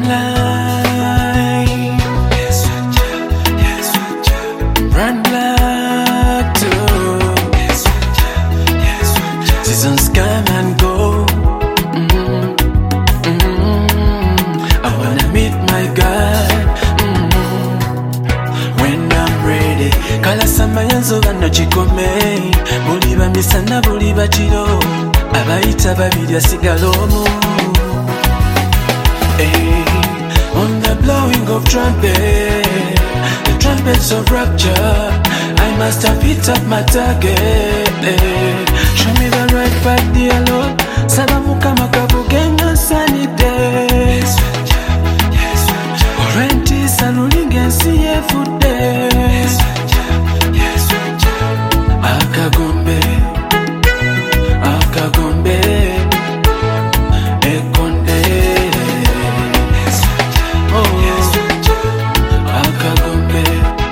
line. Run black too. Seasons come and go. I wanna meet my God. When I'm ready. Kala sama yanzo bano chikome. Buli bamisana buli bachiro. Abayita babiri asigala omu. On the blowing of trumpet, the trumpets of rapture, I must have hit up my target. Show me the right path, dear Lord. Sabamu kama kabugenga sunny days. Orenti salulinge siye fude. Akagombe, akagombe, ekonde. Akagombe,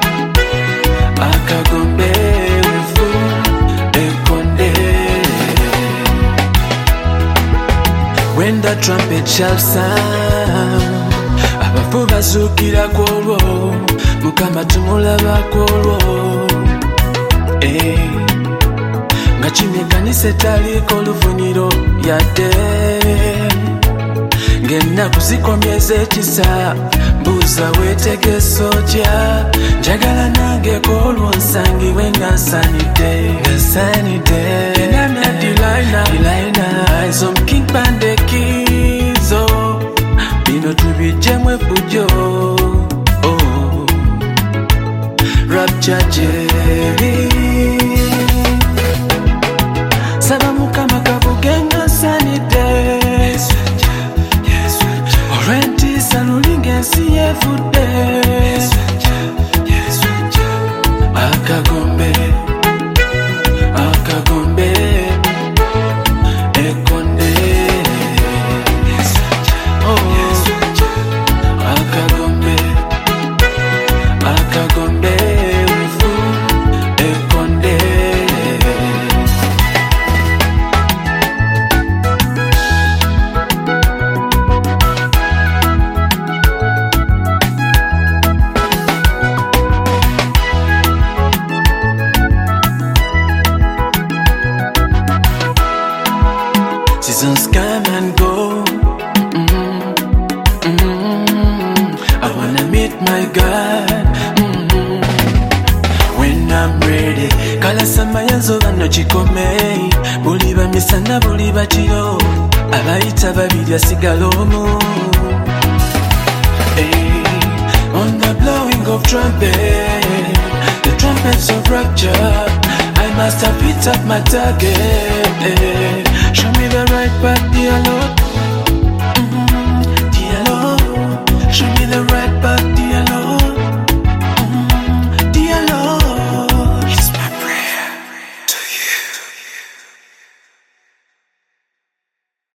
akagombe, wefu, ekonde. When the trumpet shall sound, abafu bazukira kwolwo, Mukama tumulaba kwolwo. Nga kimye kanisa etaliko lufuniro yadde, ng'ennaku zikomyeza ekisa, mbuuza weetegese otya. Njagala nange kwolwo nsangibwe nga nsanidde. Enamya Delilah, eyes on King Pandekizo, bino tubijjemu effujjo. Rapture Jerry, saba Mukama kabugenga sunny days. Orenti salulinga ensi yefudde. Akagombe, akagombe, ekonde. Akagombe, akagombe, wefu, ekonde. Seasons come and go. I wanna meet my God. When I'm ready. Kala sama yanzo bano chikome. Buli bamisana buli bachiro. Abayita babiri asigala omu. On the blowing of trumpet, the trumpets of rapture, I must have hit up my target.